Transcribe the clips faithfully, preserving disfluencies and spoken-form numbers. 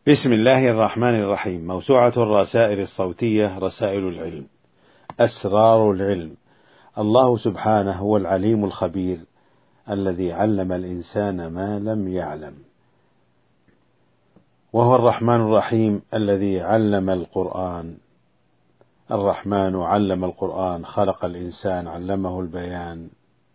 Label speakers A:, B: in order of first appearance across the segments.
A: بسم الله الرحمن الرحيم. موسوعة الرسائل الصوتية رسائل العلم. أسرار العلم. الله سبحانه هو العليم الخبير الذي علم الإنسان ما لم يعلم، وهو الرحمن الرحيم الذي علم القرآن. الرحمن علم القرآن، خلق الإنسان، علمه البيان.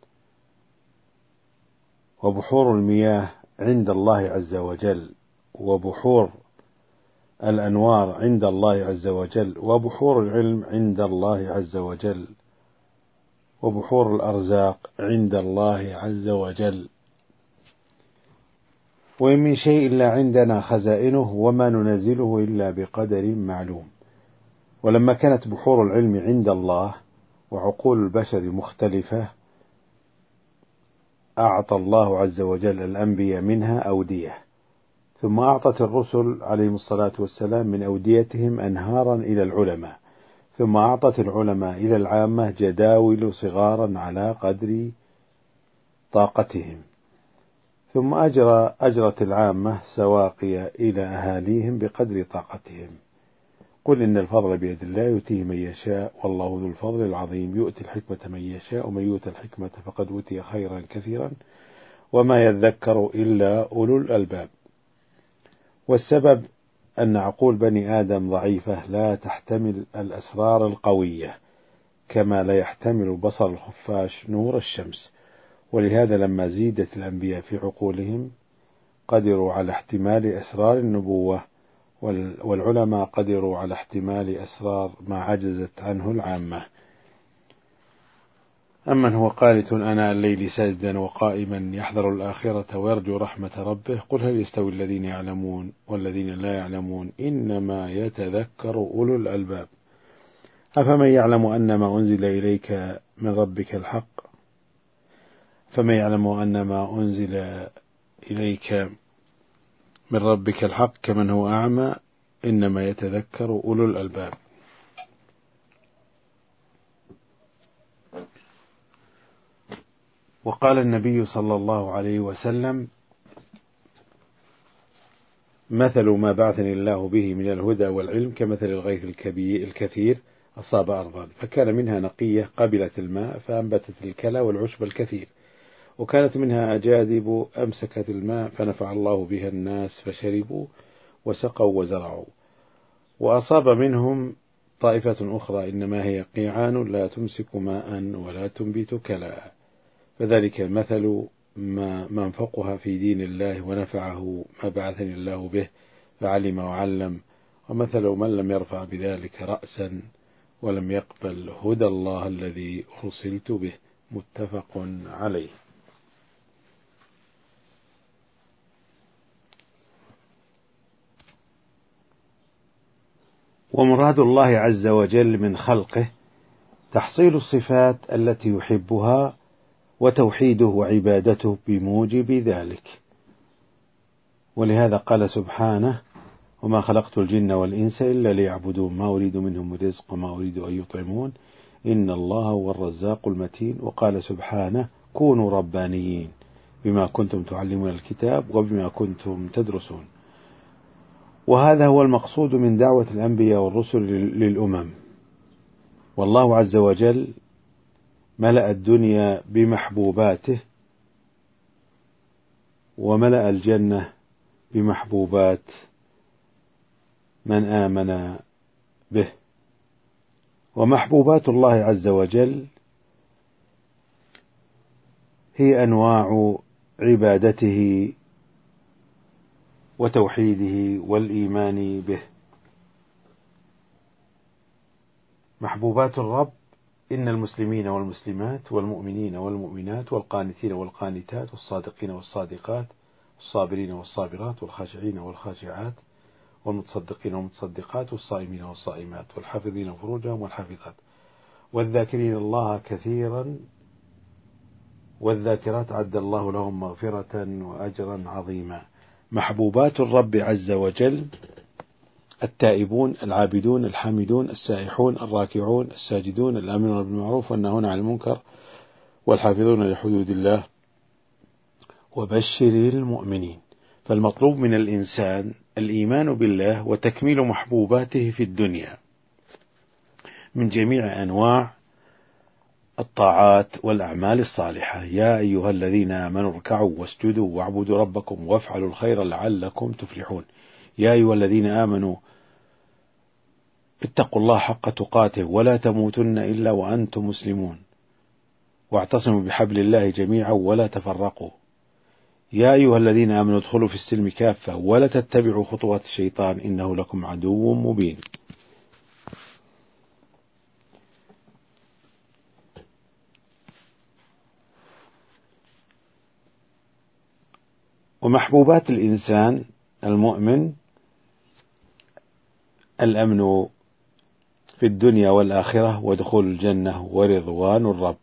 A: وبحور المياه عند الله عز وجل، وبحور الأنوار عند الله عز وجل، وبحور العلم عند الله عز وجل، وبحور الأرزاق عند الله عز وجل. وإن من شيء إلا عندنا خزائنه وما ننزله إلا بقدر معلوم. ولما كانت بحور العلم عند الله وعقول البشر مختلفة، أعطى الله عز وجل الأنبياء منها أودية، ثم أعطت الرسل عليهم الصلاة والسلام من أوديتهم أنهارا إلى العلماء، ثم أعطت العلماء إلى العامة جداول صغارا على قدر طاقتهم، ثم أجرى أجرت العامة سواقي إلى أهاليهم بقدر طاقتهم. قل إن الفضل بيد الله يؤتيه من يشاء والله ذو الفضل العظيم. يؤتي الحكمة من يشاء ومن يؤت الحكمة فقد أوتي خيرا كثيرا وما يذكر إلا أولو الألباب. والسبب أن عقول بني آدم ضعيفة لا تحتمل الأسرار القوية كما لا يحتمل بصر الخفاش نور الشمس، ولهذا لما زيدت الأنبياء في عقولهم قدروا على احتمال أسرار النبوة، والعلماء قدروا على احتمال أسرار ما عجزت عنه العامة. أمن هو قانت آناء الليل ساجدا وقائما يحذر الآخرة ويرجو رحمة ربه قل هل يستوي الذين يعلمون والذين لا يعلمون إنما يتذكر أولو الألباب. أفمن يعلم أن ما أنزل إليك من ربك الحق فمن يعلم أن ما أنزل إليك من ربك الحق كمن هو أعمى إنما يتذكر أولو الألباب. وقال النبي صلى الله عليه وسلم: مثل ما بعثني الله به من الهدى والعلم كمثل الغيث الكبير الكثير أصاب أرضا فكان منها نقية قبلت الماء فأنبتت الكلى والعشب الكثير، وكانت منها أجادب أمسكت الماء فنفع الله بها الناس فشربوا وسقوا وزرعوا. وأصاب منهم طائفة أخرى إنما هي قيعان لا تمسك ماء ولا تنبت كلى. فذلك مثل ما منفقها في دين الله ونفعه ما بعثني الله به فعلم وعلم، ومثل من لم يرفع بذلك رأسا ولم يقبل هدى الله الذي أرسلت به. متفق عليه. ومراد الله عز وجل من خلقه تحصيل الصفات التي يحبها وتوحيده وعبادته بموجب ذلك. ولهذا قال سبحانه: وما خلقت الجن والإنس إلا ليعبدون ما أريد منهم من رزق وما أريد أن يطعمون إن الله هو الرزاق المتين. وقال سبحانه: كونوا ربانيين بما كنتم تعلمون الكتاب وبما كنتم تدرسون. وهذا هو المقصود من دعوة الأنبياء والرسل للأمم. والله عز وجل ملأ الدنيا بمحبوباته وملأ الجنة بمحبوبات من آمن به. ومحبوبات الله عز وجل هي أنواع عبادته وتوحيده والإيمان به. محبوبات الرب: إن المسلمين والمسلمات والمؤمنين والمؤمنات والقانتين والقانتات والصادقين والصادقات والصابرين والصابرات والخاشعين والخاشعات والمتصدقين والمتصدقات والصائمين والصائمات والحافظين فروجهم والحافظات والذاكرين الله كثيرا والذاكرات عد الله لهم مغفرة وأجرا عظيما. محبوبات الرب عز وجل: التائبون العابدون الحامدون السائحون الراكعون الساجدون الآمنون بالمعروف والناهون عن المنكر والحافظون لحدود الله وبشر المؤمنين. فالمطلوب من الإنسان الإيمان بالله وتكميل محبوباته في الدنيا من جميع أنواع الطاعات والأعمال الصالحة. يا أيها الذين آمنوا اركعوا واسجدوا واعبدوا ربكم وافعلوا الخير لعلكم تفلحون. يا أيها الذين آمنوا اتقوا الله حق تقاته ولا تموتن إلا وأنتم مسلمون واعتصموا بحبل الله جميعا ولا تفرقوا. يا أيها الذين آمنوا ادخلوا في السلم كافة ولا تتبعوا خطوات الشيطان إنه لكم عدو مبين. ومحبوبات الإنسان المؤمن الأمن في الدنيا والآخرة ودخول الجنة ورضوان الرب.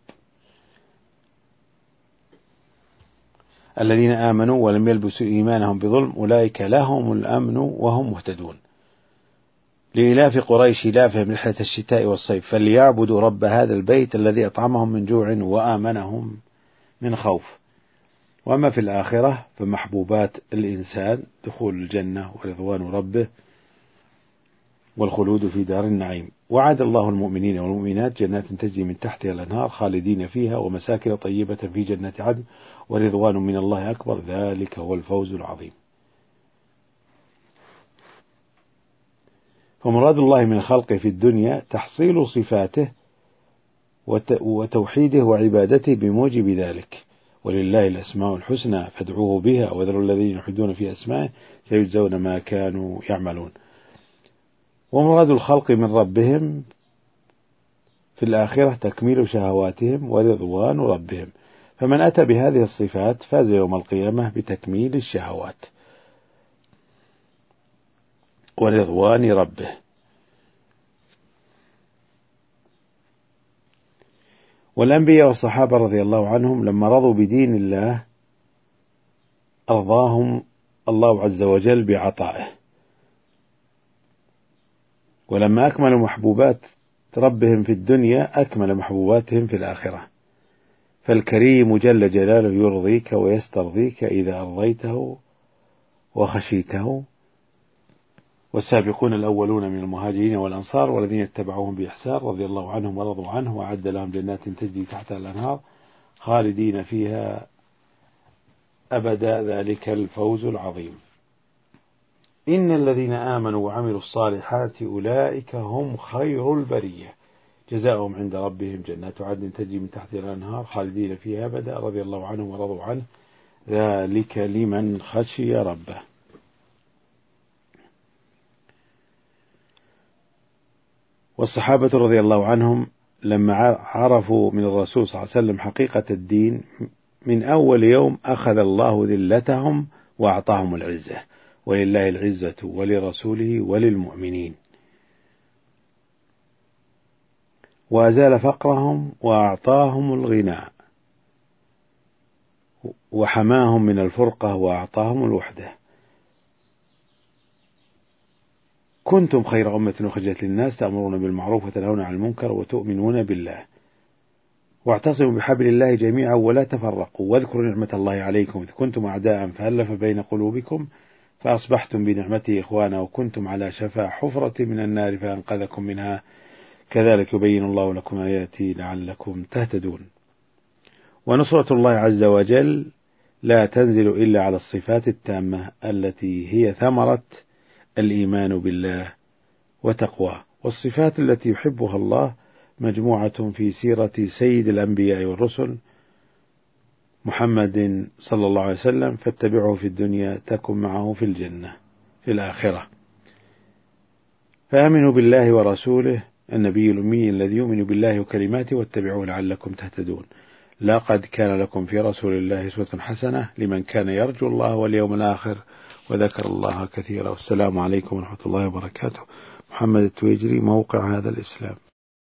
A: الذين آمنوا ولم يلبسوا إيمانهم بظلم أولئك لهم الأمن وهم مهتدون. لإلاف قريش إلافهم رحلة الشتاء والصيف فليعبدوا رب هذا البيت الذي أطعمهم من جوع وآمنهم من خوف. وأما في الآخرة فمحبوبات الإنسان دخول الجنة ورضوان ربه والخلود في دار النعيم. وعد الله المؤمنين والمؤمنات جنات تجري من تحتها الأنهار خالدين فيها ومساكن طيبة في جنات عدن ورضوان من الله أكبر ذلك هو الفوز العظيم. فمراد الله من خلقه في الدنيا تحصيل صفاته وتوحيده وعبادته بموجب ذلك. ولله الأسماء الحسنى فادعوه بها وذروا الذين يلحدون في أسمائه سيجزون ما كانوا يعملون. ومراد الخلق من ربهم في الآخرة تكميل شهواتهم ورضوان ربهم. فمن أتى بهذه الصفات فاز يوم القيامة بتكميل الشهوات ورضوان ربه. والأنبياء والصحابة رضي الله عنهم لما رضوا بدين الله أرضاهم الله عز وجل بعطائه. ولما أكملوا محبوبات ربهم في الدنيا أكمل محبوباتهم في الآخرة. فالكريم جل جلاله يرضيك ويسترضيك إذا أرضيته وخشيته. والسابقون الأولون من المهاجرين والأنصار والذين اتبعوهم بإحسان رضي الله عنهم ورضوا عنه وأعد لهم جنات تجري تحتها الأنهار خالدين فيها أبدا ذلك الفوز العظيم. إن الذين آمنوا وعملوا الصالحات أولئك هم خير البرية جزاؤهم عند ربهم جنات عدن تجري من تحتها الأنهار خالدين فيها أبدا رضي الله عنهم ورضوا عنه ذلك لمن خشي ربه. والصحابة رضي الله عنهم لما عرفوا من الرسول صلى الله عليه وسلم حقيقة الدين من أول يوم أخذ الله ذلتهم وأعطاهم العزة. ولله العزة ولرسوله وللمؤمنين. وأزال فقرهم وأعطاهم الغناء وحماهم من الفرقة وأعطاهم الوحدة. كنتم خير أمة أخرجت للناس تأمرون بالمعروف وتنهون عن المنكر وتؤمنون بالله واعتصموا بحبل الله جميعا ولا تفرقوا واذكروا نعمة الله عليكم إذ كنتم أعداء فألف بين قلوبكم فأصبحتم بنعمته إخوانا وكنتم على شفا حفرة من النار فأنقذكم منها كذلك يبين الله لكم آياته لعلكم تهتدون. ونصرة الله عز وجل لا تنزل إلا على الصفات التامة التي هي ثمرة الإيمان بالله وتقواه. والصفات التي يحبها الله مجموعة في سيرة سيد الأنبياء والرسل محمد صلى الله عليه وسلم فاتبعه في الدنيا تكن معه في الجنة في الآخرة. فآمنوا بالله ورسوله النبي الأمي الذي يؤمن بالله وكلماته واتبعوه لعلكم تهتدون. لقد كان لكم في رسول الله أسوة حسنة لمن كان يرجو الله واليوم الآخر وذكر الله كثيرا. والسلام عليكم ورحمة الله وبركاته. محمد التويجري، موقع هذا الإسلام.